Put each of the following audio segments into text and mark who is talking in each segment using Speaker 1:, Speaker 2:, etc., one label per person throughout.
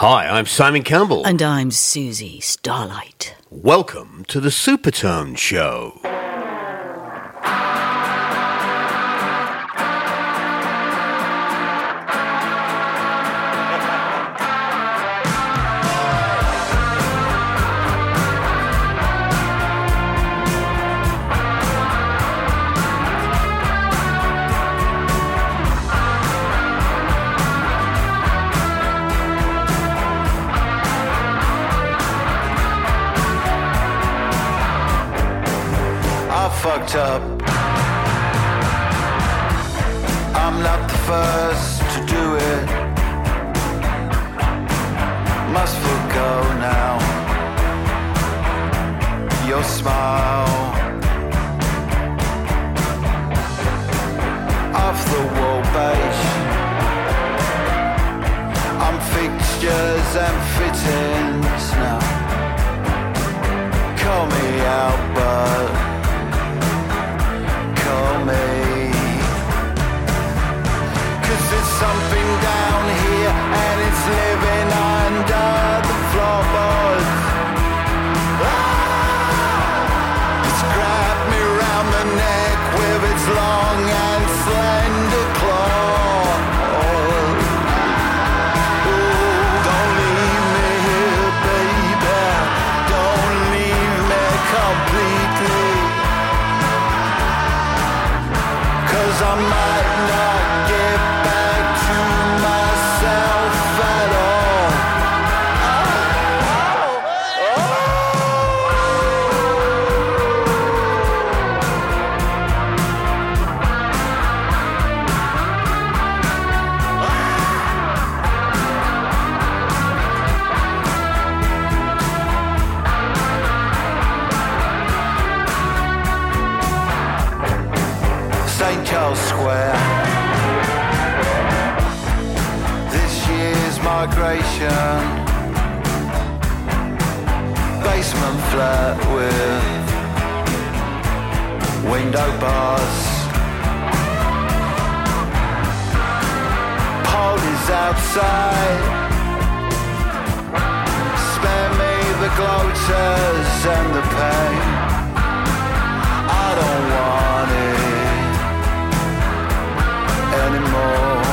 Speaker 1: Hi, I'm Simon Campbell.
Speaker 2: And I'm Susie Starlight.
Speaker 1: Welcome to the Supertone Show.
Speaker 3: Fucked up. I'm not the first to do it. Must forgo now. Your smile off the wall beige. I'm fixtures and fittings now. Call me out, but me, 'cause there's something down here and it's living under the floorboards. It's grabbed me round the neck with its long and slender claw. Don't leave me here, baby. Don't leave me completely. 'Cause I might not get back to myself at all. St. Charles Square. This year's migration. Basement flat with window bars. Paul is outside. Spare me the gloaters and the pain. I don't want it anymore.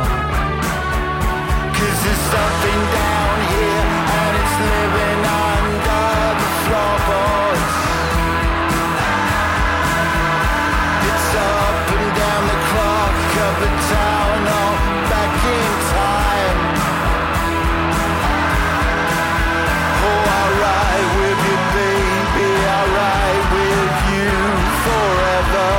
Speaker 3: 'Cause there's something down here and it's living under the floorboards. It's up and down the clock of the town, all back in time. Oh, I'll ride with you, baby, I'll ride with you forever.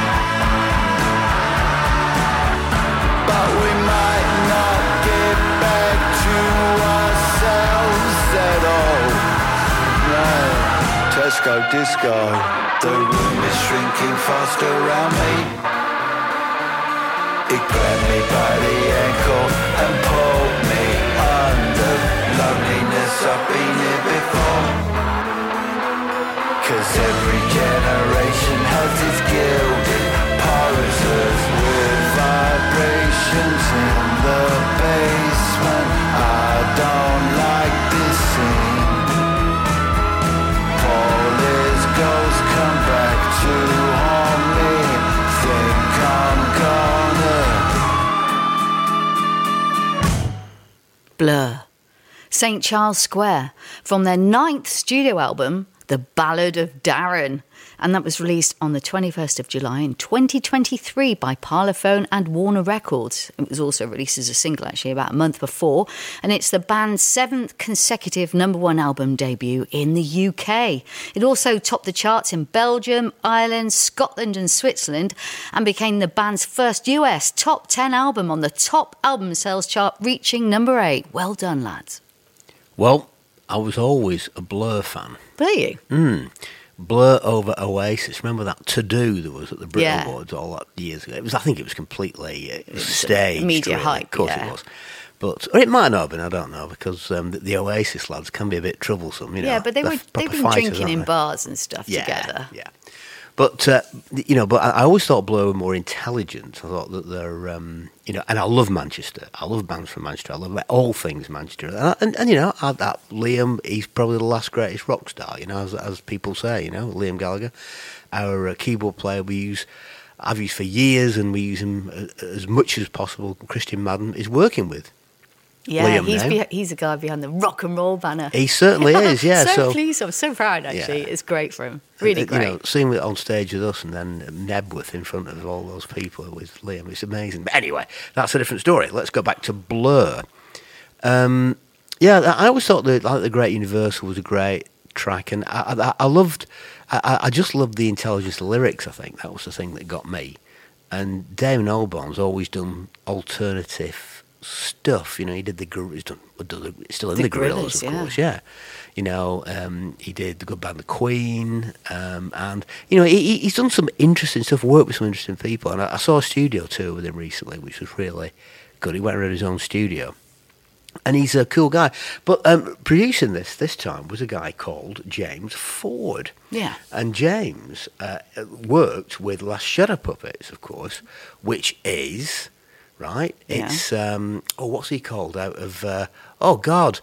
Speaker 3: But we might not get back to ourselves at all. No, Tesco disco. The room is shrinking fast around me. It grabbed me by the ankle and pulled me under. Loneliness, I've been here before. 'Cause every generation has its gilded pulses with vibrations in the basement. I don't like this scene. All his ghosts come back to haunt me. Think I'm gonna.
Speaker 2: Blur. St. Charles Square, from their 9th studio album, The Ballad of Darren. And that was released on the 21st of July in 2023 by Parlophone and Warner Records. It was also released as a single, actually, about a month before. And it's the band's 7th consecutive #1 album debut in the UK. It also topped the charts in Belgium, Ireland, Scotland and Switzerland, and became the band's first US top 10 album on the top album sales chart, reaching number 8. Well done, lads.
Speaker 1: Well, I was always a Blur fan.
Speaker 2: Were you?
Speaker 1: Blur over Oasis. Remember that to-do there was at the Brit
Speaker 2: Yeah.
Speaker 1: Awards all that years ago? I think it was completely staged.
Speaker 2: Media
Speaker 1: really.
Speaker 2: hype,
Speaker 1: Of course
Speaker 2: yeah.
Speaker 1: it was. But or it might not have been, I don't know, because the Oasis lads can be a bit troublesome, you know.
Speaker 2: Yeah, but they've
Speaker 1: They're
Speaker 2: been
Speaker 1: proper fighters,
Speaker 2: drinking in
Speaker 1: aren't they?
Speaker 2: bars and stuff together.
Speaker 1: Yeah. But but I always thought Blur were more intelligent. I thought that they're, and I love Manchester. I love bands from Manchester. I love all things Manchester. And that Liam, he's probably the last greatest rock star. As people say, Liam Gallagher, our keyboard player. I've used for years, and we use him as much as possible. Christian Madden is working with.
Speaker 2: Yeah,
Speaker 1: Liam
Speaker 2: he's the guy behind the rock and roll banner.
Speaker 1: He certainly is, yeah.
Speaker 2: so pleased, I'm so proud, actually. Yeah. It's great for him. Really great.
Speaker 1: Seeing it on stage with us and then Nebworth in front of all those people with Liam, it's amazing. But anyway, that's a different story. Let's go back to Blur. I always thought that The Great Universal was a great track, and I just loved the intelligence of the lyrics. I think that was the thing that got me. And Damon Albarn's always done alternative stuff. He did it's still in the Gorillaz, of course, yeah. He did the good band The Queen, and he's done some interesting stuff, worked with some interesting people, and I saw a studio tour with him recently, which was really good. He went around his own studio, and he's a cool guy. But producing this time was a guy called James Ford.
Speaker 2: Yeah.
Speaker 1: And James worked with Last Shadow Puppets, of course, which is... Right,
Speaker 2: yeah.
Speaker 1: It's what's he called? Out of it'll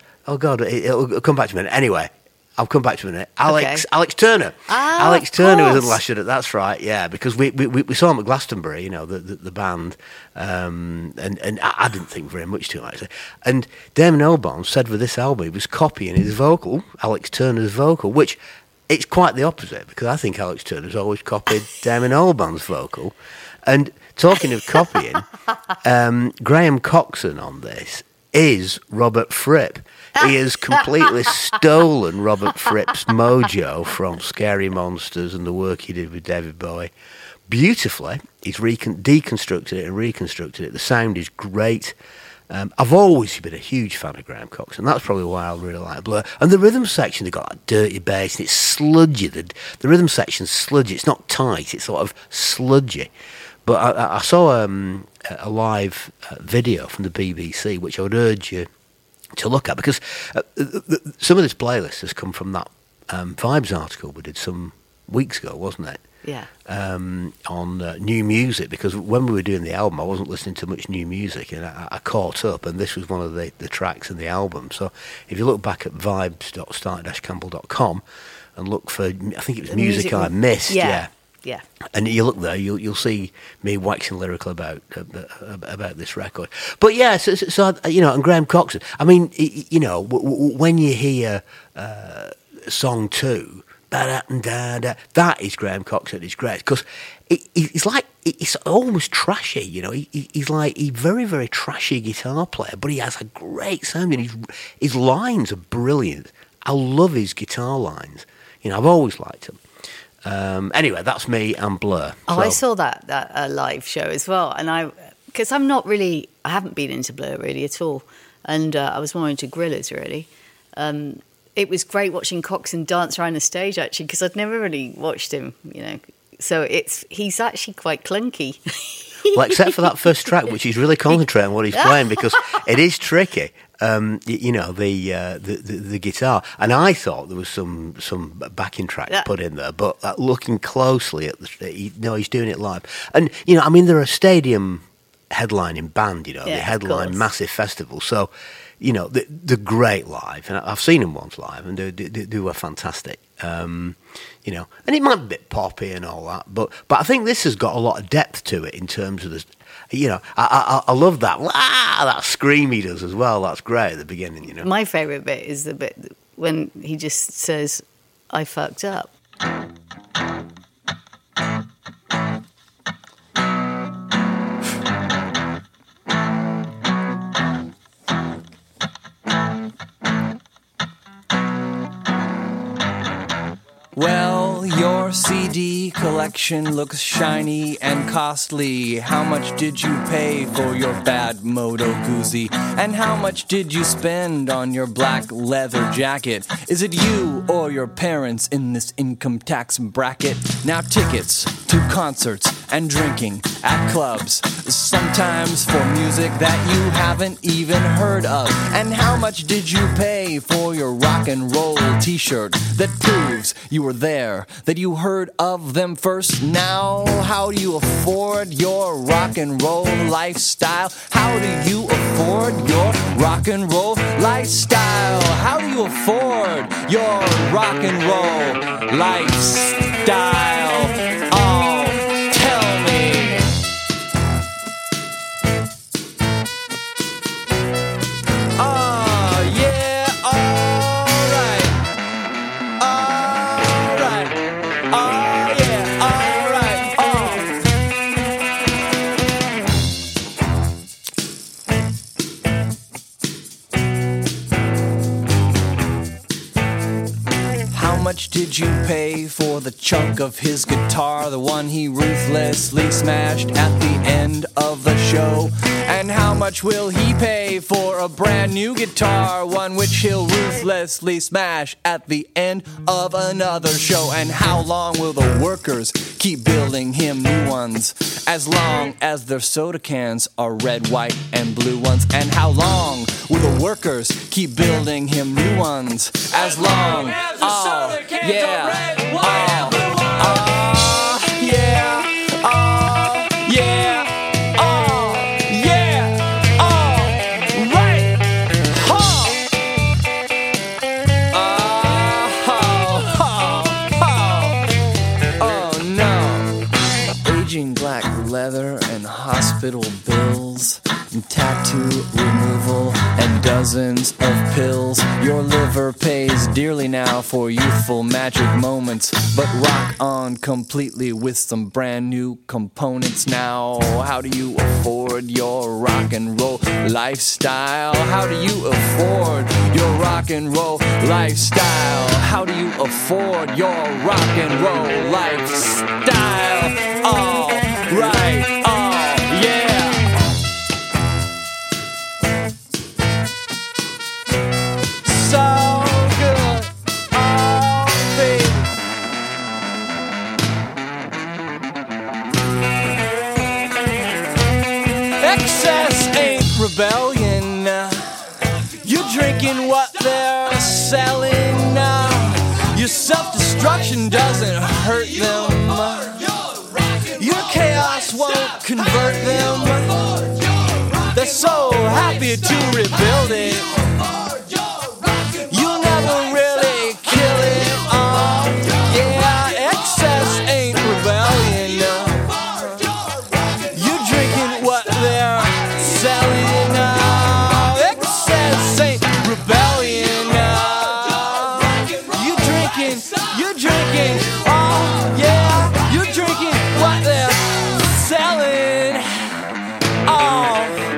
Speaker 1: come back to me. Anyway, I'll come back to it. Alex Turner. Alex Turner was in Last Shadow. That's right, yeah. Because we saw him at Glastonbury, the band, and I didn't think very much to him actually. And Damon Albarn said with this album he was copying his vocal, Alex Turner's vocal, which it's quite the opposite because I think Alex Turner's always copied Damon Albarn's vocal. And talking of copying, Graham Coxon on this is Robert Fripp. He has completely stolen Robert Fripp's mojo from Scary Monsters and the work he did with David Bowie. Beautifully, he's deconstructed it and reconstructed it. The sound is great. I've always been a huge fan of Graham Coxon. That's probably why I really like Blur. And the rhythm section, they've got that dirty bass and it's sludgy. The rhythm section's sludgy. It's not tight. It's sort of sludgy. But I saw a live video from the BBC, which I would urge you to look at, because some of this playlist has come from that Vibes article we did some weeks ago, wasn't it?
Speaker 2: Yeah.
Speaker 1: On new music, because when we were doing the album, I wasn't listening to much new music, and I caught up, and this was one of the tracks in the album. So if you look back at vibes.starter-campbell.com and look for, I think it was music I missed, yeah.
Speaker 2: Yeah,
Speaker 1: and you look there, you'll see me waxing lyrical about this record. But yeah, so and Graham Coxon. I mean, when you hear song 2, that is Graham Coxon. It's great because it's almost trashy. He's like a very, very trashy guitar player, but he has a great sound, and his lines are brilliant. I love his guitar lines. I've always liked them. Anyway, that's me and Blur.
Speaker 2: Oh, I saw that live show as well, and because I haven't been into Blur really at all, and I was more into Gorillaz really. It was great watching Coxon dance around the stage actually, because I'd never really watched him, So he's actually quite clunky.
Speaker 1: Well, except for that first track, which he's really concentrating on what he's playing, because it is tricky. The guitar, and I thought there was some backing track put in there, but looking closely at he's doing it live, and they're a stadium headlining band, they headline massive festivals, so they're great live, and I've seen them once live, and they were fantastic. And it might be a bit poppy and all that, but I think this has got a lot of depth to it in terms of the. I love that scream he does as well. That's great at the beginning.
Speaker 2: My favourite bit is the bit when he just says, "I fucked up."
Speaker 4: Well, your CD collection looks shiny and costly. How much did you pay for your bad Moto Guzzi? And how much did you spend on your black leather jacket? Is it you or your parents in this income tax bracket? Now tickets to concerts and drinking at clubs, sometimes for music that you haven't even heard of. And how much did you pay for your rock and roll t-shirt that proves you were there, that you heard of them first? Now, how do you afford your rock and roll lifestyle? How do you afford your rock and roll lifestyle? How do you afford your rock and roll lifestyle? Oh, tell me. Oh, yeah, alright. Alright. Oh, yeah, alright. Oh. How much did you pay for the chunk of his guitar, the one he ruthlessly smashed at the end of the show? And how much will he pay for a brand new guitar, one which he'll ruthlessly smash at the end of another show? And how long will the workers keep building him new ones, as long as their soda cans are red, white, and blue ones? And how long will the workers keep building him new ones, as long as the soda cans are red, white, and blue ones? Yeah, yeah. Black leather and hospital bills and tattoo removal and dozens of pills. Your liver pays dearly now for youthful magic moments, but rock on completely with some brand new components. Now, how do you afford your rock and roll lifestyle? How do you afford your rock and roll lifestyle? How do you afford your rock and roll lifestyle? Oh, right, oh, yeah. So good, oh, baby. Excess ain't rebellion. You're drinking what they're selling. Your self-destruction doesn't hurt them. Your chaos won't convert them. They're so happy to rebuild it. You'll never really kill it. Yeah, excess ain't rebellion. You're drinking what they're selling. Excess ain't rebellion. You're drinking, oh yeah, you're drinking what they're selling. Oh,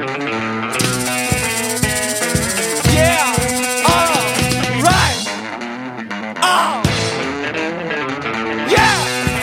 Speaker 4: yeah, oh, right, oh, yeah,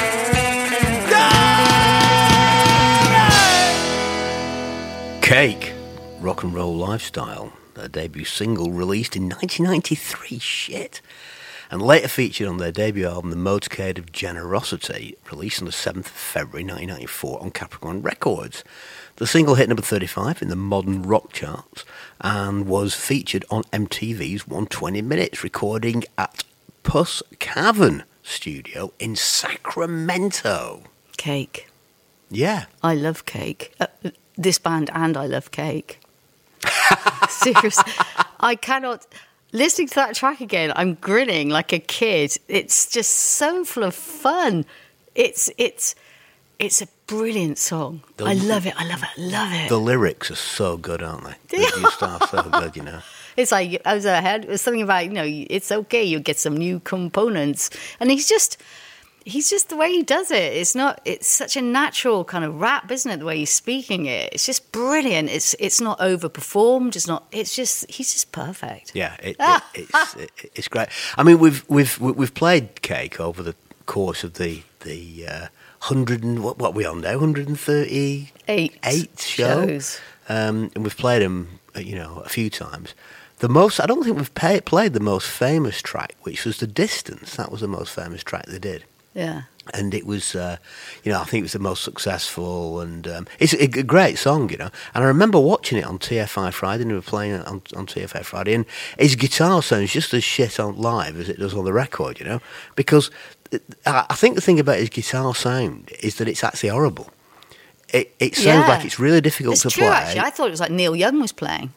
Speaker 4: right.
Speaker 1: Cake, Rock and Roll Lifestyle, their debut single released in 1993. Shit. And later featured on their debut album, The Motorcade of Generosity, released on the 7th of February 1994 on Capricorn Records. The single hit number 35 in the modern rock charts and was featured on MTV's 120 Minutes, recording at Puss Cavern Studio in Sacramento.
Speaker 2: Cake.
Speaker 1: Yeah.
Speaker 2: I love Cake. This band and I love Cake. Seriously. I cannot... Listening to that track again, I'm grinning like a kid. It's just so full of fun. It's a brilliant song. I love it.
Speaker 1: The lyrics are so good, aren't they? They just are so good, you know.
Speaker 2: It's like, it was something about, it's okay, you get some new components. And he's just the way he does it. It's such a natural kind of rap, isn't it? The way he's speaking it. It's just brilliant. It's not overperformed. He's just perfect.
Speaker 1: Yeah, it's great. I mean, we've played Cake over the course of the 100 and what are we on now? 138 shows. And we've played them, a few times. I don't think we've played the most famous track, which was The Distance. That was the most famous track they did.
Speaker 2: Yeah.
Speaker 1: And it was, I think it was the most successful, and it's a great song, And I remember watching it on TFI Friday, and we were playing it on TFI Friday, and his guitar sounds just as shit on live as it does on the record, because I think the thing about his guitar sound is that it's actually horrible. It sounds like it's really difficult to play.
Speaker 2: Actually. I thought it was like Neil Young was playing.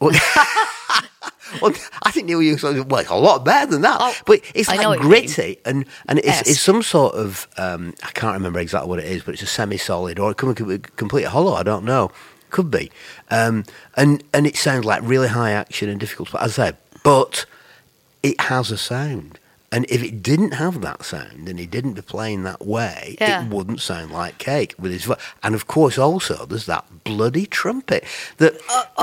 Speaker 1: Well, I think Neil Young's it's a lot better than that. But it's like gritty, and it's some sort of, I can't remember exactly what it is, but it's a semi-solid, or it could be completely hollow, I don't know. Could be. And it sounds like really high action and difficult, as I say, but it has a sound. And if it didn't have that sound, and he didn't be playing that way, it wouldn't sound like Cake with his voice. And of course, also there's that bloody trumpet. That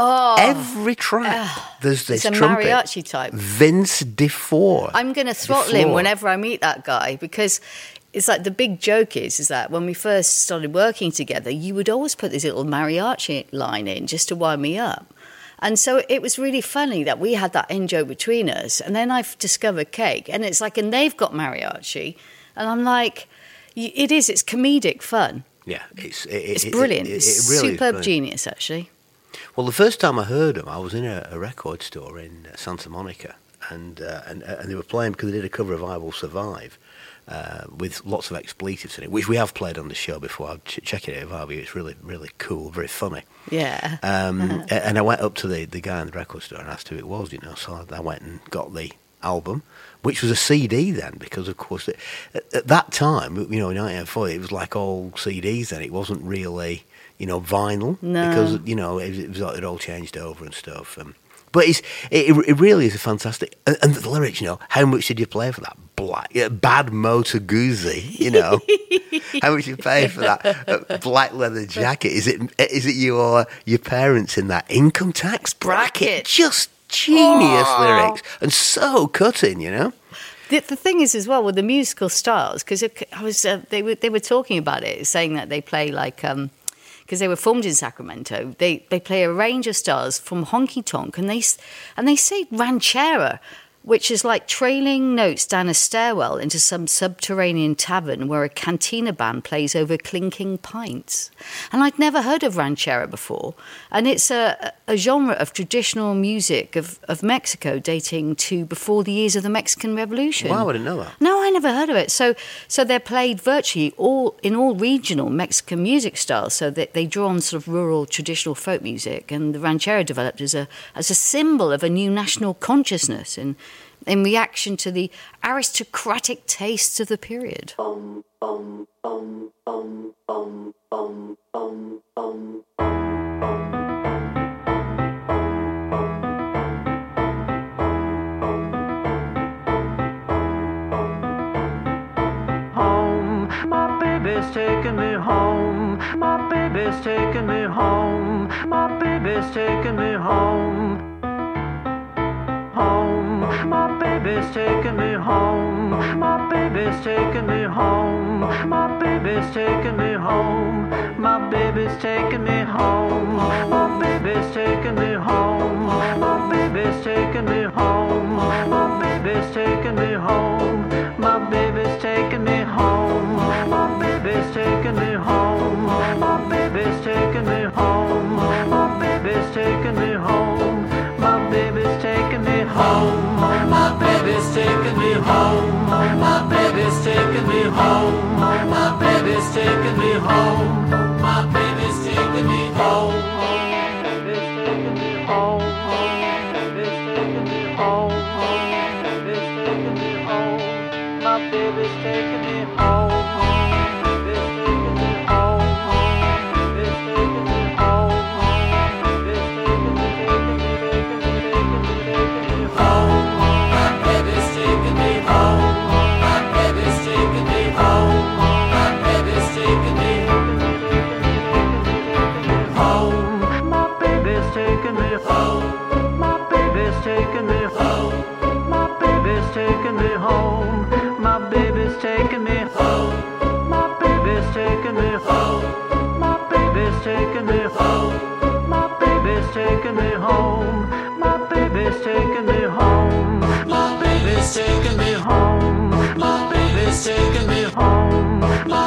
Speaker 1: every track there's this trumpet.
Speaker 2: It's a mariachi type.
Speaker 1: Vince DeFore.
Speaker 2: I'm going to throttle him whenever I meet that guy, because it's like the big joke is that when we first started working together, you would always put this little mariachi line in just to wind me up. And so it was really funny that we had that in-joke between us. And then I've discovered Cake, and it's like, and they've got mariachi. And I'm like, it's comedic fun.
Speaker 1: Yeah, it's
Speaker 2: brilliant.
Speaker 1: It
Speaker 2: it's
Speaker 1: really
Speaker 2: superb genius, actually.
Speaker 1: Well, the first time I heard them, I was in a record store in Santa Monica, and they were playing, because they did a cover of I Will Survive, with lots of expletives in it, which we have played on the show before. I'll check it out. It's really, really cool, very funny.
Speaker 2: Yeah.
Speaker 1: And I went up to the guy in the record store and asked who it was, so I went and got the album, which was a CD then, because of course at that time, in 1984, it was like all CDs then. It wasn't really, vinyl.
Speaker 2: No.
Speaker 1: Because, it all changed over and stuff. But it really is a fantastic, and the lyrics, how much did you play for that bad Moto Guzzi, how much you pay for that black leather jacket? Is it your parents in that income tax bracket? Just genius lyrics, and so cutting,
Speaker 2: The thing is as well with the musical styles, because they were talking about it, saying that they play like. Because they were formed in Sacramento, they play a range of styles from honky tonk, and they say ranchera, which is like trailing notes down a stairwell into some subterranean tavern where a cantina band plays over clinking pints. And I'd never heard of ranchera before, and it's a genre of traditional music of Mexico dating to before the years of the Mexican Revolution.
Speaker 1: Wow, I didn't know that.
Speaker 2: No, I never heard of it. So they're played virtually in all regional Mexican music styles. So they draw on sort of rural traditional folk music, and the ranchera developed as a symbol of a new national consciousness in reaction to the aristocratic tastes of the period.
Speaker 3: Home, my baby's taking me home. My baby's taking me home. My baby's taking me home. My baby's taking me home. My baby's taking me home. My baby's taking me home. My baby's taking me home. My baby's taking me home. My baby's taking me home. My baby's taking me home. My baby's taking me home. My baby's taking me home. My baby's taking me home. My baby's taking me home. My baby's taking me home. My baby's taking me home. My baby's taking me home. My baby's taking me home. My baby's taking me home. Baby's taking me home. Baby's taking me home. Baby's taking me home. My baby's taking me home. My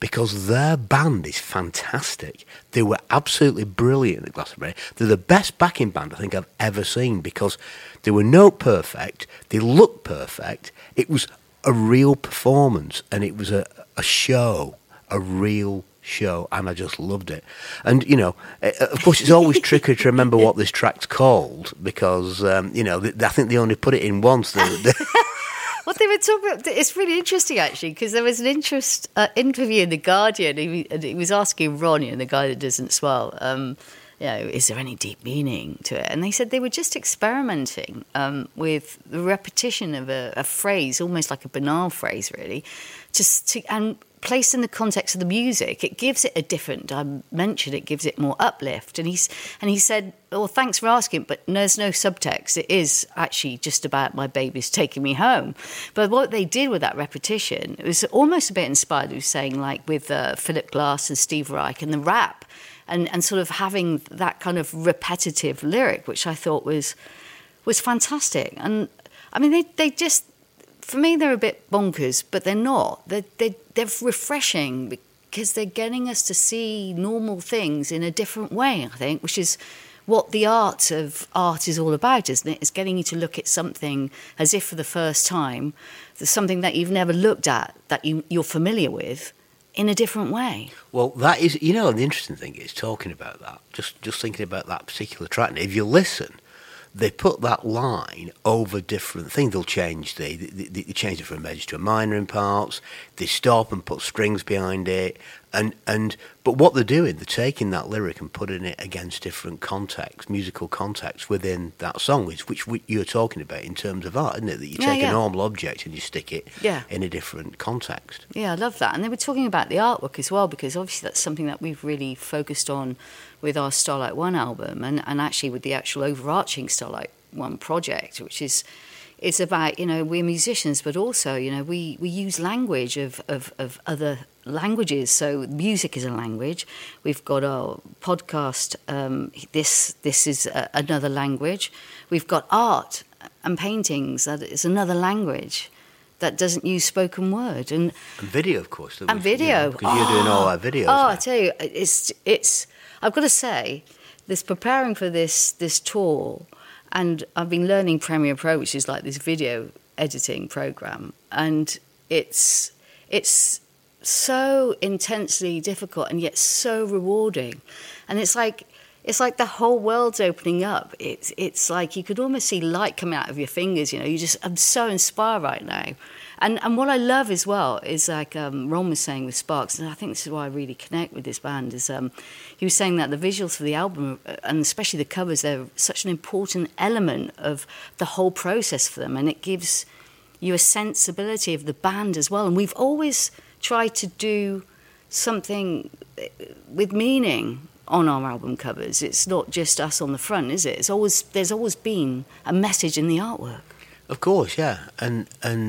Speaker 1: because their band is fantastic. They were absolutely brilliant at Glastonbury. They're the best backing band I think I've ever seen, because they were note perfect, they looked perfect. It was a real performance, and it was a show, a real show, and I just loved it. And, you know, of course, it's always tricky to remember what this track's called, because, you know, I think they only put it in once.
Speaker 2: What they were talking about, it's really interesting actually, because there was an interview in The Guardian, and he was asking Ron, you know, the guy that doesn't swell, you know, is there any deep meaning to it? And they said they were just experimenting with the repetition of a phrase, almost like a banal phrase, really, and placed in the context of the music, it gives it a different dimension. It gives it more uplift. And he said, "Well, thanks for asking, but there's no subtext. It is actually just about my baby's taking me home." But what they did with that repetition, it was almost a bit inspired. He was saying, like with Philip Glass and Steve Reich and the rap, and sort of having that kind of repetitive lyric, which I thought was fantastic. And I mean, they just, for me, they're a bit bonkers, but they're not. They're refreshing because they're getting us to see normal things in a different way, I think, which is what the art of art is all about, isn't it? It's getting you to look at something as if for the first time, something that you've never looked at, that you're familiar with, in a different way.
Speaker 1: Well, that is, you know, the interesting thing is talking about that, just thinking about that particular track. Now, if you listen, they put that line over different things. They'll change they change it from a major to a minor in parts. They stop and put strings behind it, but what they're doing, they're taking that lyric and putting it against different contexts, musical contexts within that song, which you're talking about in terms of art, isn't it? That you take a normal object and you stick it in a different context. Yeah,
Speaker 2: I love that. And they were talking about the artwork as well, because obviously that's something that we've really focused on with our Starlight One album, and actually with the actual overarching Starlight One project, which is, it's about, you know, we're musicians, but also, you know, we use language of other languages. So music is a language. We've got our podcast, this is another language. We've got art and paintings, that is another language that doesn't use spoken word. And
Speaker 1: video, of course.
Speaker 2: And video.
Speaker 1: Because you're doing all our videos.
Speaker 2: Oh, I tell you, it's I've got to say, preparing for this tour, and I've been learning Premiere Pro, which is like this video editing program, and it's so intensely difficult and yet so rewarding, and it's like the whole world's opening up. It's like you could almost see light coming out of your fingers. You know, I'm so inspired right now. And what I love as well is, like Ron was saying with Sparks, and I think this is why I really connect with this band, is he was saying that the visuals for the album, and especially the covers, they're such an important element of the whole process for them, and it gives you a sensibility of the band as well. And we've always tried to do something with meaning on our album covers. It's not just us on the front, is it? There's always been a message in the artwork.
Speaker 1: Of course, yeah, and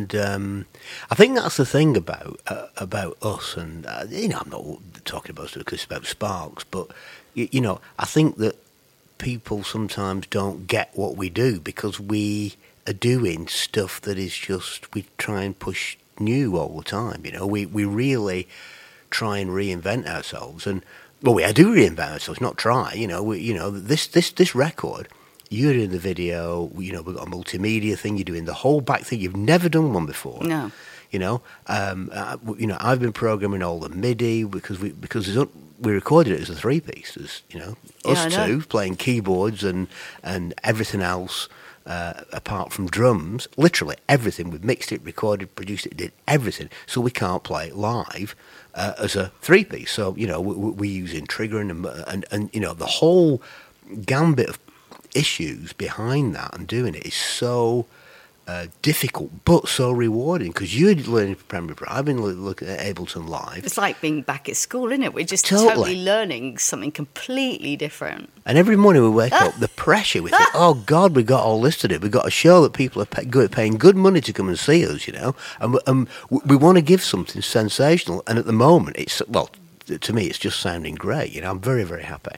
Speaker 1: I think that's the thing about us, and you know, I'm not talking about Sparks, but you know, I think that people sometimes don't get what we do, because we are doing stuff that is just, we try and push new all the time. You know, we really try and reinvent ourselves, and well, we do reinvent ourselves, not try. You know, this record. You're in the video, you know, we've got a multimedia thing, you're doing the whole back thing. You've never done one before.
Speaker 2: No.
Speaker 1: You know, I've been programming all the MIDI because we recorded it as a 3-piece. As, you know, us two playing keyboards and everything else apart from drums. Literally everything. We've mixed it, recorded, produced it, did everything. So we can't play it live as a 3-piece. So, you know, we're using triggering and you know, the whole gambit of issues behind that and doing it is so difficult but so rewarding, because you're learning from Premiere Pro. I've been looking at Ableton Live.
Speaker 2: It's like being back at school, isn't it? We're just totally learning something completely different.
Speaker 1: And every morning we wake up, the pressure, we think, oh God, we got all this to do. We've got a show that people are paying good money to come and see us, you know, and we want to give something sensational. And at the moment, it's, well, to me, it's just sounding great. You know, I'm very, very happy.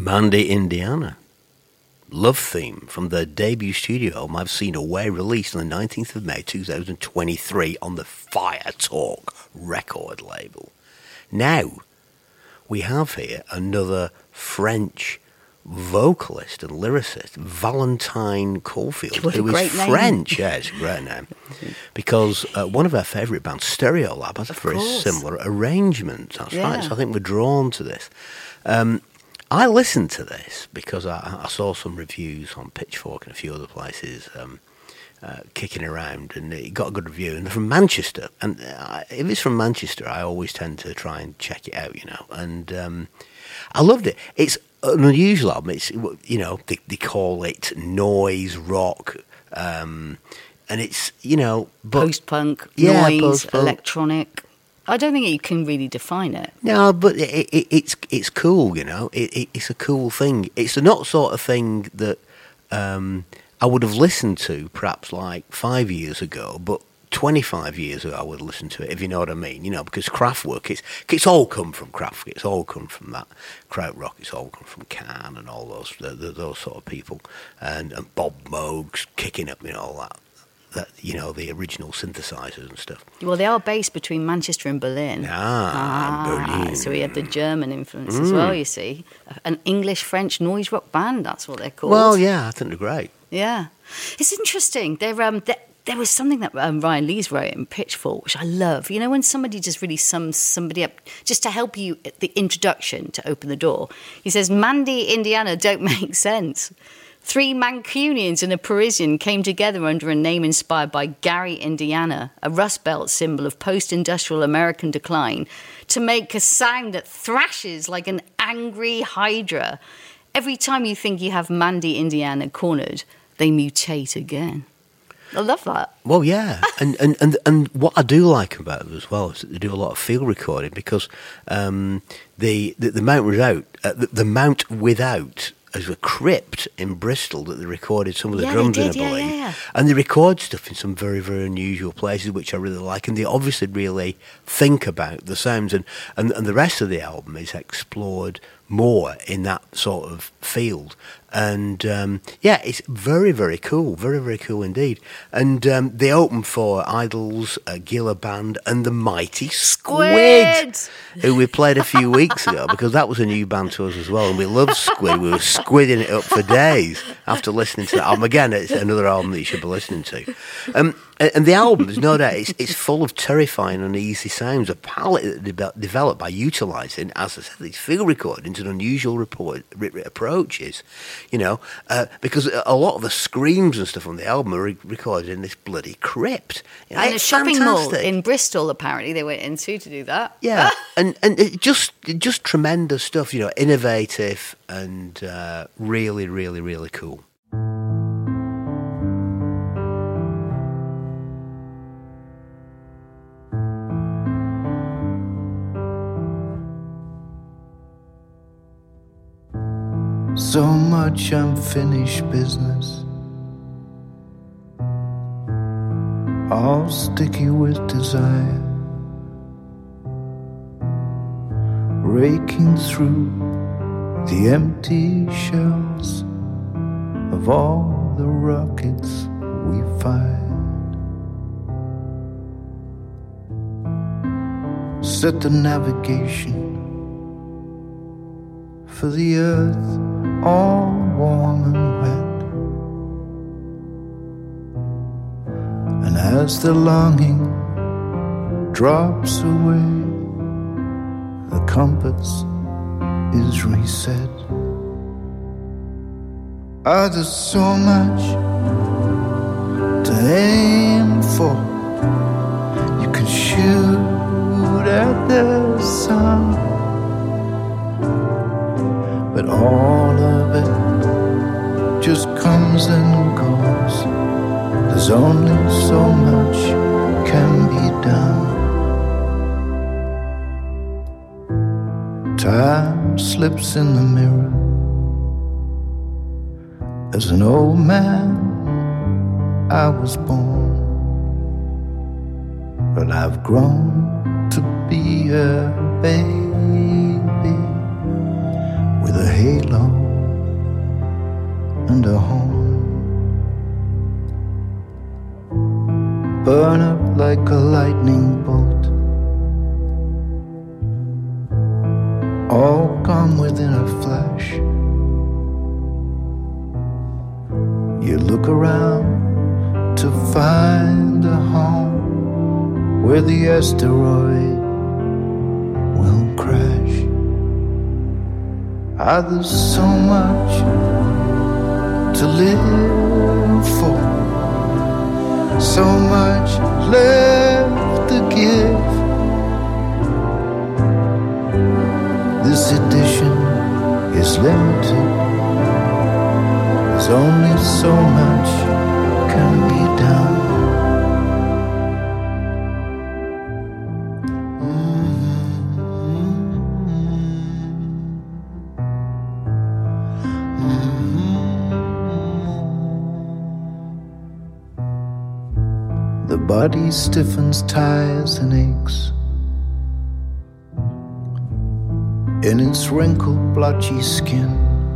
Speaker 1: Mandy, Indiana. Love Theme from their debut studio album I've Seen Away, released on the 19th of May 2023 on the Fire Talk record label. Now, we have here another French vocalist and lyricist, Valentine Caulfield, who is French. Yeah, it's a great name. Because one of our favourite bands, Stereolab, has a very similar arrangement. That's right. So I think we're drawn to this. I listened to this because I saw some reviews on Pitchfork and a few other places kicking around, and it got a good review. And they're from Manchester. And if it's from Manchester, I always tend to try and check it out, you know. And I loved it. It's an unusual album. It's, you know, they call it noise rock, and it's, you know,
Speaker 2: post-punk, noise, post-punk, electronic. I don't think you can really define it.
Speaker 1: No, but it's cool, you know. It's a cool thing. It's the not sort of thing that I would have listened to perhaps like 5 years ago, but 25 years ago I would listen to it, if you know what I mean. You know, because Kraftwerk, it's all come from Kraftwerk. It's all come from that krautrock. It's all come from Can and all those sort of people, and Bob Moog kicking up, you know, all that, you know, the original synthesizers and stuff.
Speaker 2: Well, they are based between Manchester and Berlin.
Speaker 1: Berlin.
Speaker 2: So we have the German influence as well, you see. An English-French noise rock band, that's what they're called.
Speaker 1: Well, yeah, I think they're great.
Speaker 2: Yeah. It's interesting. There was something that Ryan Lees wrote in Pitchfork, which I love. You know, when somebody just really sums somebody up, just to help you at the introduction to open the door. He says, Mandy, Indiana don't make sense. 3 Mancunians and a Parisian came together under a name inspired by Gary, Indiana, a Rust Belt symbol of post-industrial American decline, to make a sound that thrashes like an angry hydra. Every time you think you have Mandy, Indiana cornered, they mutate again. I love that. Well,
Speaker 1: yeah, and what I do like about them as well is that they do a lot of field recording, because the Mount Without, the Mount Without, as a crypt in Bristol that they recorded some of the drums in, I believe. Yeah. And they record stuff in some very, very unusual places, which I really like. And they obviously really think about the sounds. And the rest of the album is explored more in that sort of field. And, yeah, it's very, very cool. Very, very cool indeed. And they open for Idles, Gila Band, and the Mighty Squid, who we played a few weeks ago, because that was a new band to us as well. And we loved Squid. We were squidding it up for days after listening to that album. Again, it's another album that you should be listening to. And the album, there's no doubt, it's full of terrifying, uneasy sounds, a palette that developed by utilising, as I said, these field recordings and unusual approaches, you know, because a lot of the screams and stuff on the album are recorded in this bloody crypt. You know,
Speaker 2: and a shopping mall in Bristol, apparently, they went into to do that.
Speaker 1: Yeah, and it just tremendous stuff, you know, innovative and really, really, really cool.
Speaker 5: So much unfinished business, all sticky with desire, raking through the empty shells of all the rockets we fired. Set the navigation for the earth, all warm and wet. And as the longing drops away, the compass is reset. Oh, there's so much to aim for. You can shoot at the sun, but all of it just comes and goes. There's only so much can be done. Time slips in the mirror. As an old man I was born, but I've grown to be a baby with a halo and a home. Burn up like a lightning bolt, all gone within a flash. You look around to find a home where the asteroid will crash. Ah, there's so much to live for, so much left to give. This edition is limited. There's only so much can be done. The body stiffens, tires and aches in its wrinkled, blotchy skin.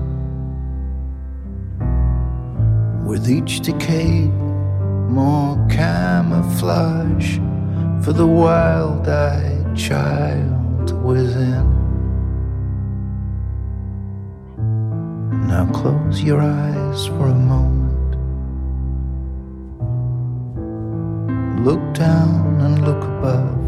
Speaker 5: With each decade, more camouflage for the wild-eyed child within. Now close your eyes for a moment. Look down and look above.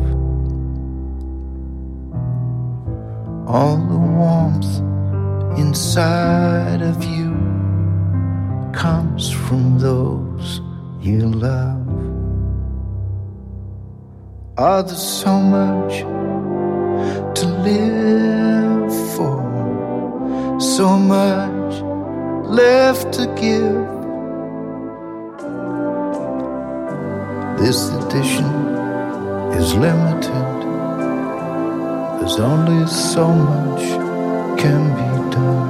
Speaker 5: All the warmth inside of you comes from those you love. Oh, there's so much to live for, so much left to give. This edition is limited. There's only so much can be done.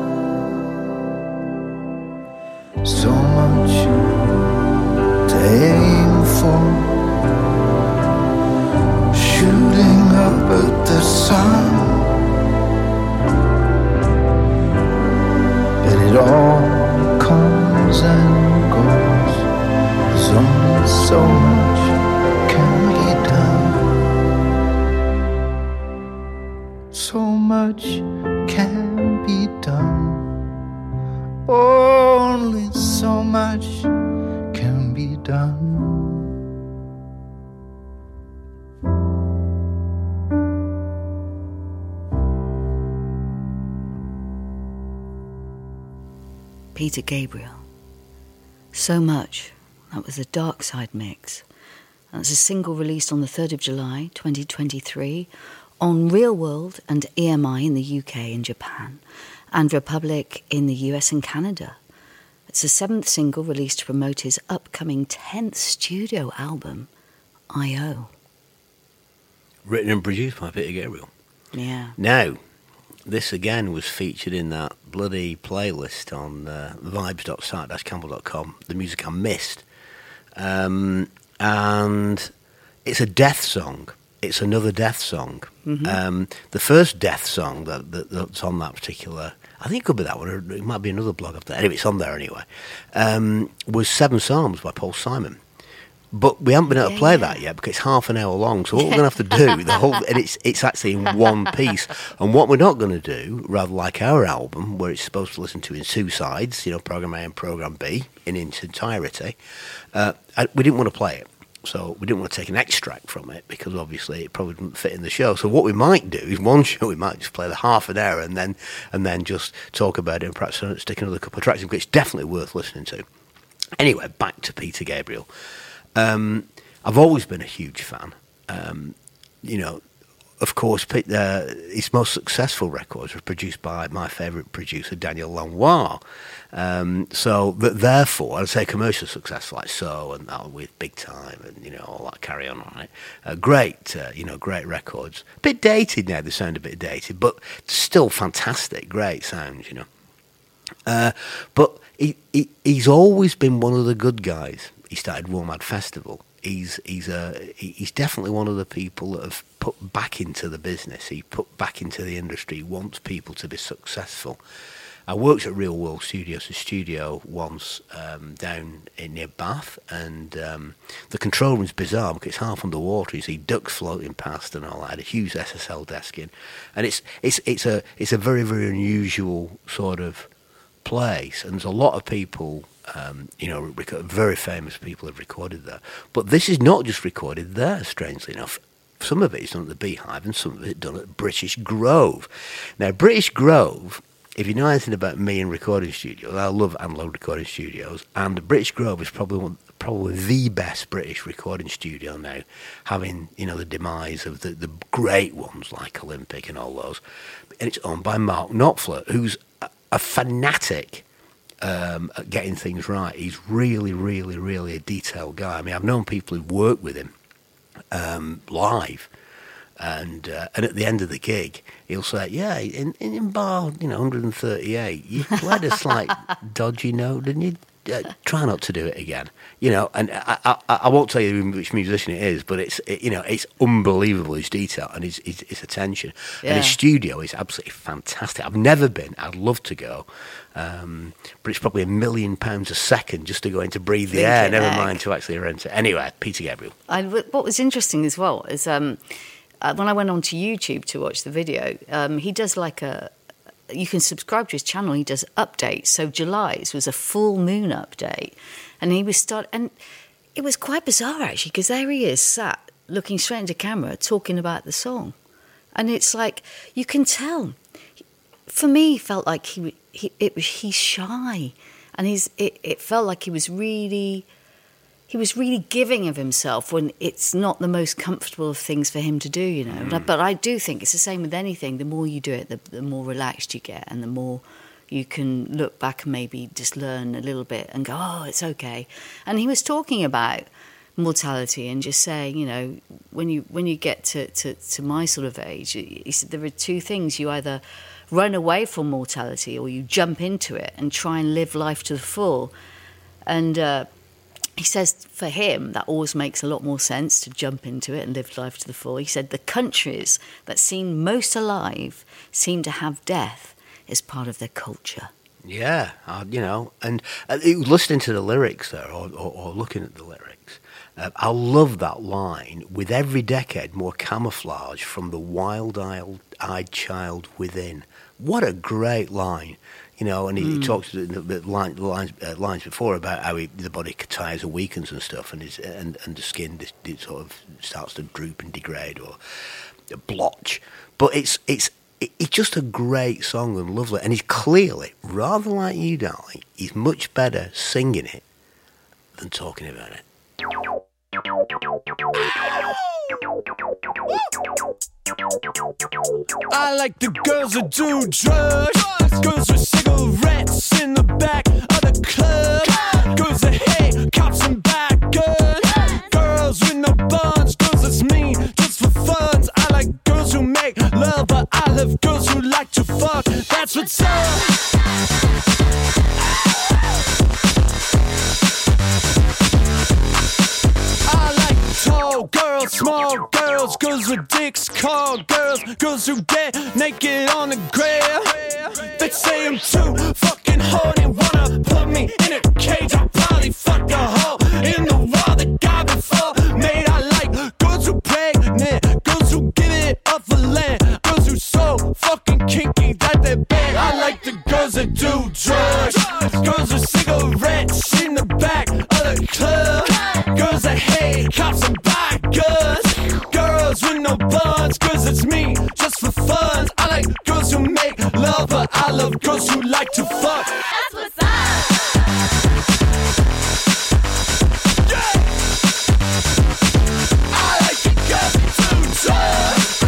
Speaker 5: So much to aim for, shooting up at the sun. But it all comes and goes. There's only so much can be done. So much can be done. Only so much can be done.
Speaker 2: Peter Gabriel. So Much. That was a Dark Side mix. That's a single released on the 3rd of July 2023 on Real World and EMI in the UK and Japan, and Republic in the US and Canada. It's the 7th single released to promote his upcoming 10th studio album, I.O.
Speaker 1: Written and produced by Peter Gabriel.
Speaker 2: Yeah.
Speaker 1: Now, this again was featured in that bloody playlist on vibes.site-campbell.com, the music I missed. And it's a death song. It's another death song. Mm-hmm. The first death song that's on that particular, I think it could be that one, or it might be another blog up there. Anyway, it's on there anyway. Was Seven Psalms by Paul Simon. But we haven't been able to play that yet because it's half an hour long. So what we're going to have to do, and it's actually in one piece. And what we're not going to do, rather like our album, where it's supposed to listen to in two sides, Program A and Program B in its entirety, we didn't want to play it. So we didn't want to take an extract from it because obviously it probably didn't fit in the show. So what we might do is one show we might just play the half an hour and then just talk about it and perhaps stick another couple of tracks in, because it's definitely worth listening to. Anyway, back to Peter Gabriel. I've always been a huge fan. Of course, his most successful records were produced by my favourite producer, Daniel Lanois. So therefore, I'd say commercial success like So and that with Big Time and all that carry on it. Great records. A bit dated now. They sound a bit dated, but still fantastic. Great sounds, But he's always been one of the good guys. He started War Mad Festival he's definitely one of the people that have put back into the business. He put back into the industry. He wants people to be successful. I worked at Real World Studios, a studio once down near Bath, and the control room's bizarre because it's half underwater. You see ducks floating past and all that. A huge SSL desk in, and it's a very, very unusual sort of place, and there's a lot of people. Very famous people have recorded there. But this is not just recorded there, strangely enough. Some of it is done at the Beehive and some of it done at British Grove. Now, British Grove, if you know anything about me and recording studios, I love analog recording studios, and British Grove is probably the best British recording studio now, having, the demise of the great ones like Olympic and all those. And it's owned by Mark Knopfler, who's a fanatic at getting things right. He's really, really, really a detailed guy. I mean, I've known people who've worked with him live, and at the end of the gig, he'll say, "Yeah, in bar, 138, you played a slight dodgy note, didn't you? Try not to do it again." And I won't tell you which musician it is, but it's unbelievable, his detail and his attention. Yeah. And his studio is absolutely fantastic. I've never been. I'd love to go. But it's probably £1 million a second just to go in to breathe the air, never mind to actually rent it. Anyway, Peter Gabriel.
Speaker 2: What was interesting as well is when I went onto YouTube to watch the video, he does you can subscribe to his channel. He does updates. So July's was a full moon update, and and it was quite bizarre actually, because there he is sat looking straight into camera talking about the song, and it's like you can tell. For me, it felt like he's shy, and it felt like he was really giving of himself when it's not the most comfortable of things for him to do, But I do think it's the same with anything. The more you do it, the more relaxed you get, and the more you can look back and maybe just learn a little bit and go, oh, it's okay. And he was talking about mortality and just saying, when you get to my sort of age, he said there are two things: you either run away from mortality or you jump into it and try and live life to the full. And he says for him that always makes a lot more sense, to jump into it and live life to the full. He said the countries that seem most alive seem to have death as part of their culture.
Speaker 1: Yeah, and listening to the lyrics there or looking at the lyrics, I love that line: with every decade more camouflage from the wild-eyed child within. What a great line. And he talks the lines before about how the body tires and weakens and stuff, and the skin sort of starts to droop and degrade or blotch. But it's just a great song and lovely, and he's clearly, rather like you, darling, he's much better singing it than talking about it.
Speaker 4: I like the girls that do drugs, girls with cigarettes in the back of the club, girls that hate cops and bad guns, girls with no buns, girls that's mean just for fun. I like girls who make love, but I love girls who like to fuck. That's what's up. Tall girls, small girls, girls with dicks, call girls who get naked on the grill. They say I'm too fucking horny, wanna put me in a cage. I'll probably fuck a hole in the wall that got before made. I like girls who pregnant, girls who give it up for land, girls who so fucking kinky that they're bad. I like the girls that do drugs, girls with cigarettes in the back of the club, girls that hate cops and buy guns, girls with no buns, girls that's me just for fun. I like girls who make love, but I love girls who like to fuck.
Speaker 6: That's what's up.
Speaker 4: Yeah. I like the girls who do drugs.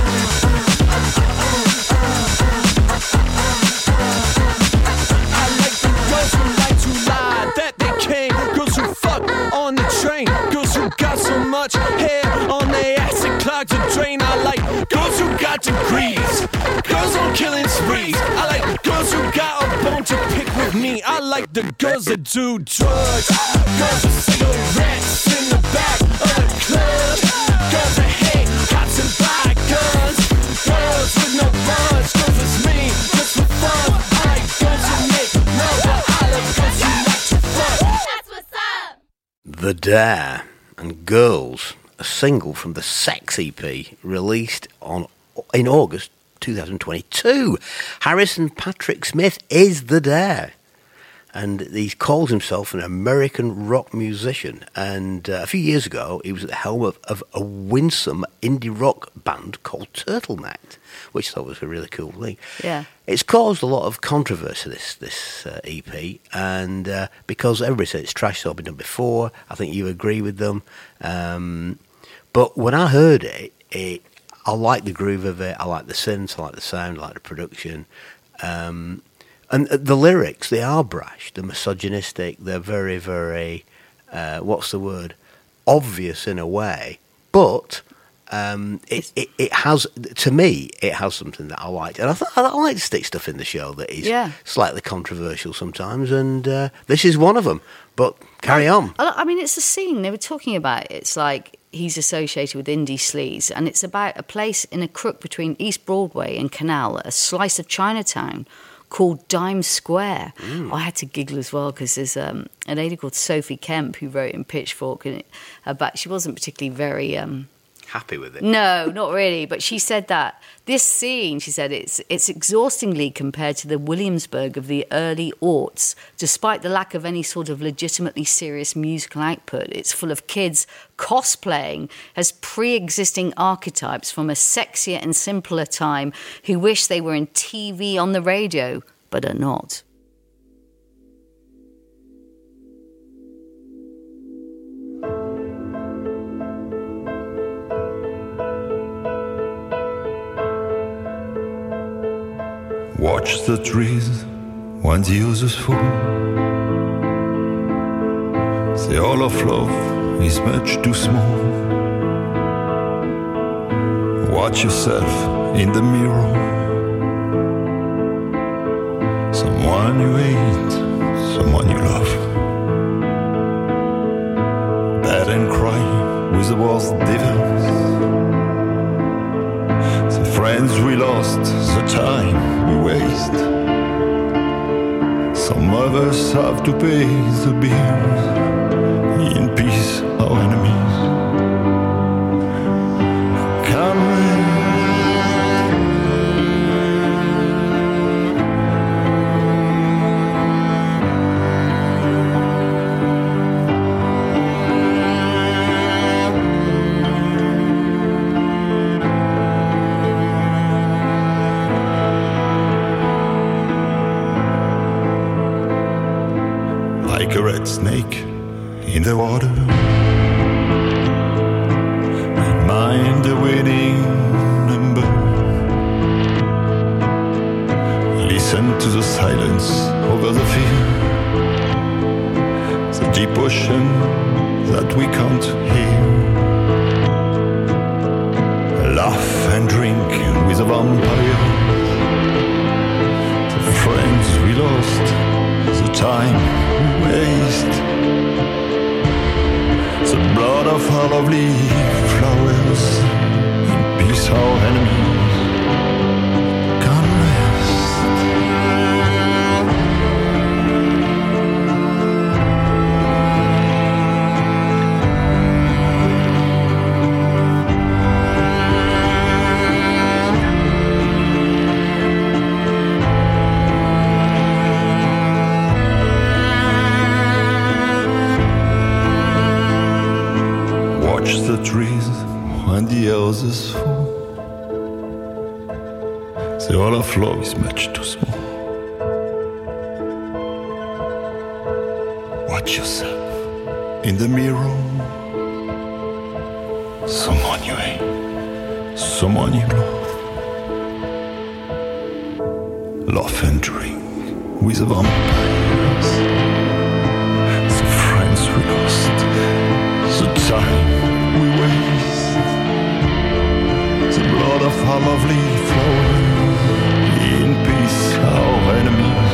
Speaker 4: I like the girls who like to lie that they came, girls who fuck on the train, girls who got so much hair on their ass and clogged the drain. I like girls who got degrees, girls on killing sprees. I like girls who got a bone to pick with me. I like the girls that do drugs, girls with cigarettes in the back of the club. Girls that hate cops and bikers. Girls with no buzz, girls with me, just for fun. I ain't girls who make love, but I love girls who like to fuck.
Speaker 7: That's what's up.
Speaker 1: The Dare and Girls, a single from the Sex EP released in August 2022. Harrison Patrick Smith is The Dare, and he calls himself an American rock musician. And a few years ago, he was at the helm of a winsome indie rock band called Turtleneck, which I thought was a really cool thing.
Speaker 2: Yeah.
Speaker 1: It's caused a lot of controversy, this EP, and because everybody said it's trash, it's all been done before. I think you agree with them. But when I heard it, I like the groove of it, I like the synths, I like the sound, I like the production. And the lyrics, they are brash, they're misogynistic, they're very, very, obvious in a way. But it has, to me, it has something that I liked. And I like to stick stuff in the show that is slightly controversial sometimes, and this is one of them. But carry on.
Speaker 2: I mean, it's a scene they were talking about. It's like he's associated with indie sleaze, and it's about a place in a crook between East Broadway and Canal, a slice of Chinatown called Dime Square. I had to giggle as well because there's a lady called Sophie Kemp who wrote in Pitchfork about she wasn't particularly very
Speaker 1: happy with it.
Speaker 2: No, not really. But she said that this scene, she said, it's exhaustingly compared to the Williamsburg of the early aughts. Despite the lack of any sort of legitimately serious musical output, it's full of kids cosplaying as pre-existing archetypes from a sexier and simpler time who wish they were in TV on the radio, but are not.
Speaker 5: Watch the trees when the others fall. Say all of love is much too small. Watch yourself in the mirror. Someone you hate, someone you love. Bad and cry with the worst devils. The friends we lost, the time we waste. Some of us have to pay the bills. In peace, our enemies. Come like a red snake in the water. Mind the winning number. Listen to the silence over the field. The deep ocean that we can't hear. Laugh and drink with the vampire. The friends we lost, the time we waste. The blood of our lovely flowers. In peace our enemies can rest. Watch the trees when the others fall. The all of love is much too small. Watch yourself in the mirror. Someone you hate, someone you love. Laugh and drink with the vampires. The friends we lost, the time we waste. The blood of our lovely flowers. In peace our enemies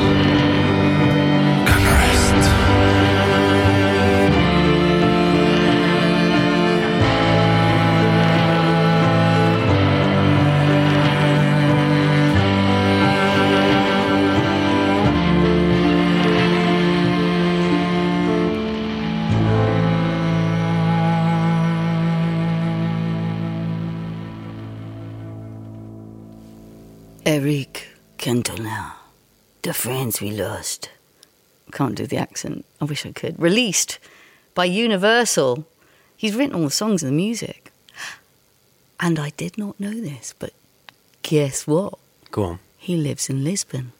Speaker 5: can rest.
Speaker 2: Cantona, the friends we lost. Can't do the accent. I wish I could. Released by Universal. He's written all the songs and the music. And I did not know this, but guess what?
Speaker 1: Go on.
Speaker 2: He lives in Lisbon.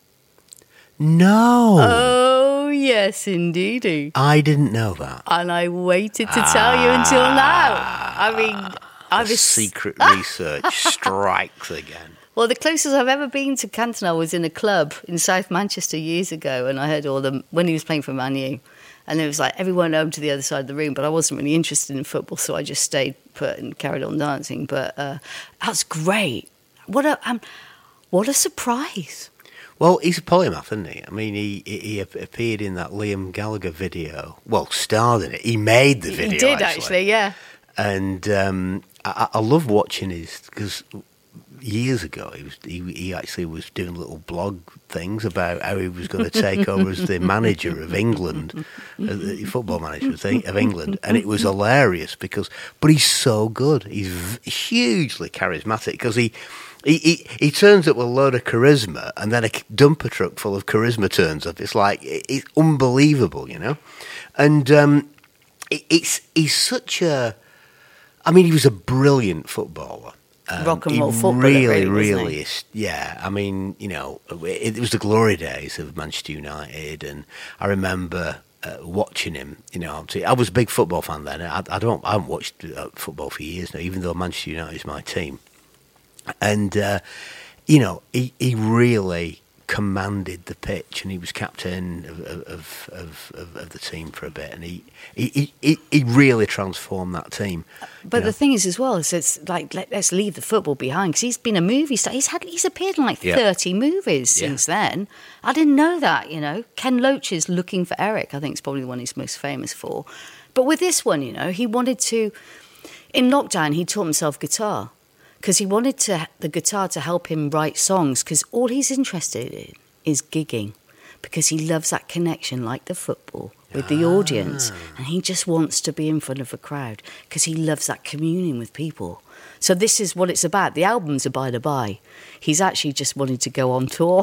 Speaker 1: No.
Speaker 2: Oh, yes, indeedy.
Speaker 1: I didn't know that.
Speaker 2: And I waited to tell you until now. I mean, I was...
Speaker 1: Secret research strikes again.
Speaker 2: Well, the closest I've ever been to Cantona was in a club in South Manchester years ago, and I heard all them when he was playing for Man U. And it was like everyone home to the other side of the room, but I wasn't really interested in football, so I just stayed put and carried on dancing. But that's great. What a surprise.
Speaker 1: Well, he's a polymath, isn't he? I mean, he appeared in that Liam Gallagher video. Well, starred in it. He made the video.
Speaker 2: He did, actually, yeah.
Speaker 1: And I love watching his, because years ago he actually was doing little blog things about how he was going to take over as the manager of England, the football manager of England, and it was hilarious but he's so good. He's hugely charismatic because he turns up with a load of charisma, and then a dumper truck full of charisma turns up. It's like, it's unbelievable, you know? And he's such a... I mean, he was a brilliant footballer.
Speaker 2: Rock and roll footballer,
Speaker 1: really, yeah. I mean, you know, it was the glory days of Manchester United, and I remember watching him. You know, I was a big football fan then. I haven't watched football for years now, even though Manchester United is my team. And you know, he really commanded the pitch, and he was captain of the team for a bit, and he really transformed that team.
Speaker 2: But the thing is, as well, is it's like, let's leave the football behind, because he's been a movie star. He's appeared in like 30 movies since then. I didn't know that. You know, Ken Loach's Looking for Eric, I think, is probably the one he's most famous for. But with this one, you know, he wanted to. In lockdown, he taught himself guitar, because he wanted the guitar to help him write songs, because all he's interested in is gigging, because he loves that connection, like the football, with the audience, and he just wants to be in front of a crowd, because he loves that communion with people. So this is what it's about. The album's a by the by. He's actually just wanted to go on tour.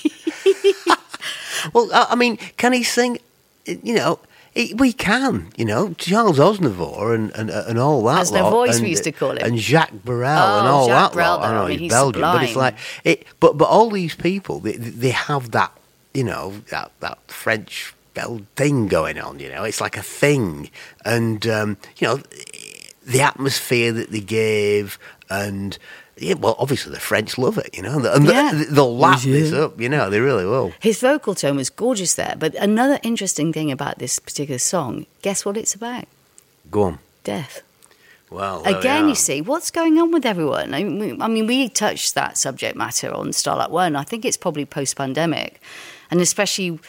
Speaker 1: Well, I mean, can he sing, you know... We can, you know, Charles Aznavour and all that
Speaker 2: Aznavour, we used to call him.
Speaker 1: And Jacques Brel and all
Speaker 2: Jacques
Speaker 1: that
Speaker 2: Brel,
Speaker 1: lot. I know
Speaker 2: he's
Speaker 1: Belgian,
Speaker 2: sublime.
Speaker 1: but it's like... But all these people, they have that, you know, that French Bell thing going on, you know. It's like a thing. And, you know, the atmosphere that they gave, and... Yeah, well, obviously the French love it, you know, and they'll lap this up, you know, they really will.
Speaker 2: His vocal tone was gorgeous there, but another interesting thing about this particular song, guess what it's about?
Speaker 1: Go on.
Speaker 2: Death.
Speaker 1: Well,
Speaker 2: again, you see, what's going on with everyone? I mean, we touched that subject matter on Starlight One. I think it's probably post-pandemic, and especially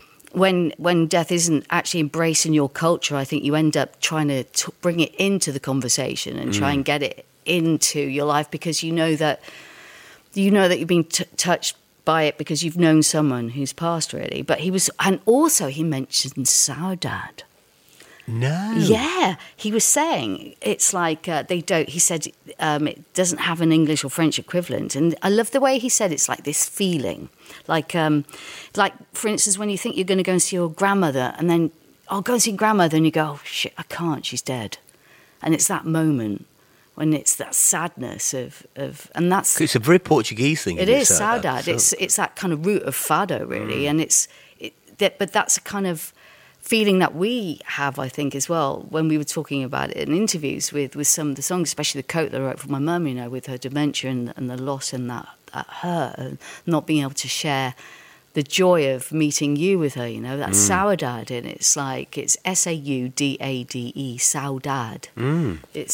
Speaker 2: when death isn't actually embraced in your culture, I think you end up trying to bring it into the conversation and try and get it into your life, because you know that you've been touched by it because you've known someone who's passed already. But he mentioned Saudade.
Speaker 1: No.
Speaker 2: Yeah, he was saying it's like they don't. He said it doesn't have an English or French equivalent, and I love the way he said it's like this feeling, like for instance, when you think you're going to go and see your grandmother, and then I'll go and see grandmother, and you go, oh shit, I can't, she's dead, and it's that moment. When it's that sadness of and that's...
Speaker 1: It's a very Portuguese thing.
Speaker 2: It is, saudade. It's that kind of root of fado, really, and but that's a kind of feeling that we have, I think, as well, when we were talking about it in interviews with some of the songs, especially the Coat that I wrote for my mum, you know, with her dementia and the loss and that hurt, and not being able to share the joy of meeting you with her, you know, that saudade, and it's like, it's Saudade, saudade.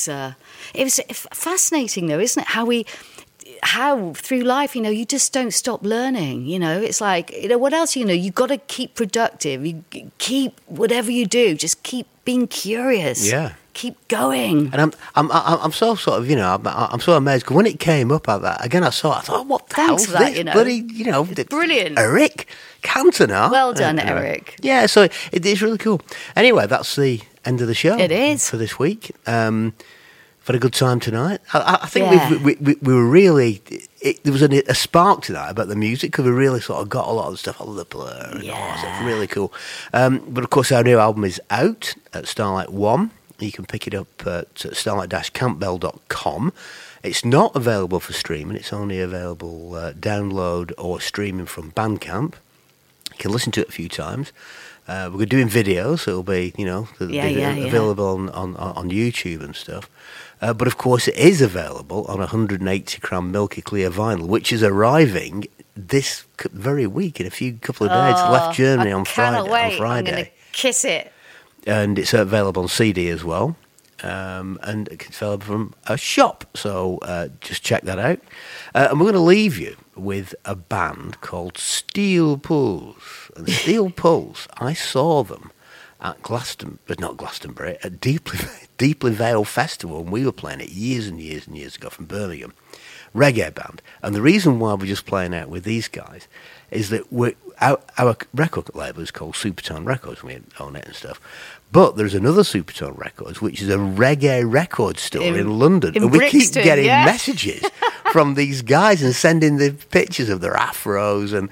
Speaker 2: It was fascinating, though, isn't it? How through life, you know, you just don't stop learning, you know. It's like, you know, what else, you know, you've got to keep productive. You keep, whatever you do, just keep being curious.
Speaker 1: Yeah.
Speaker 2: Keep going.
Speaker 1: And I'm so sort of, you know, I'm so amazed, because when it came up at that, again, I thought, what the hell's
Speaker 2: that,
Speaker 1: this?
Speaker 2: you know.
Speaker 1: Bloody, you know.
Speaker 2: Brilliant.
Speaker 1: Eric Cantona.
Speaker 2: Well done, Eric.
Speaker 1: Yeah, so it is really cool. Anyway, that's the end of the show.
Speaker 2: It is.
Speaker 1: For this week. Had a good time tonight. I think we were really there was a spark to that about the music, because we really sort of got a lot of the stuff out of the Blur and all that stuff. Really cool. But of course, our new album is out at Starlight One. You can pick it up at starlight-campbell.com. It's not available for streaming. It's only available download or streaming from Bandcamp. You can listen to it a few times. We're doing videos, so it'll be, available on YouTube and stuff. But of course, it is available on 180 gram Milky Clear vinyl, which is arriving this very week in a couple of days. Left Germany on Friday.
Speaker 2: I'm going to kiss it.
Speaker 1: And it's available on CD as well. And it's available from a shop. So just check that out. And we're going to leave you with a band called Steel Pulse. And Steel Pulse, I saw them at Glastonbury, at Deeply Vale Festival, and we were playing it years and years and years ago from Birmingham. Reggae band. And the reason why we're just playing out with these guys is that our record label is called Supertone Records. We own it and stuff. But there's another Supertone Records, which is a reggae record store in London. And we
Speaker 2: Brixton,
Speaker 1: keep getting messages from these guys and sending the pictures of their afros and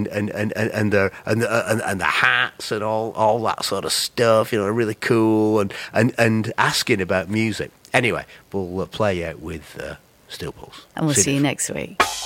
Speaker 1: the hats and all that sort of stuff, really cool, and asking about music. Anyway, we'll play out with Steel Pulse.
Speaker 2: And we'll see you next week.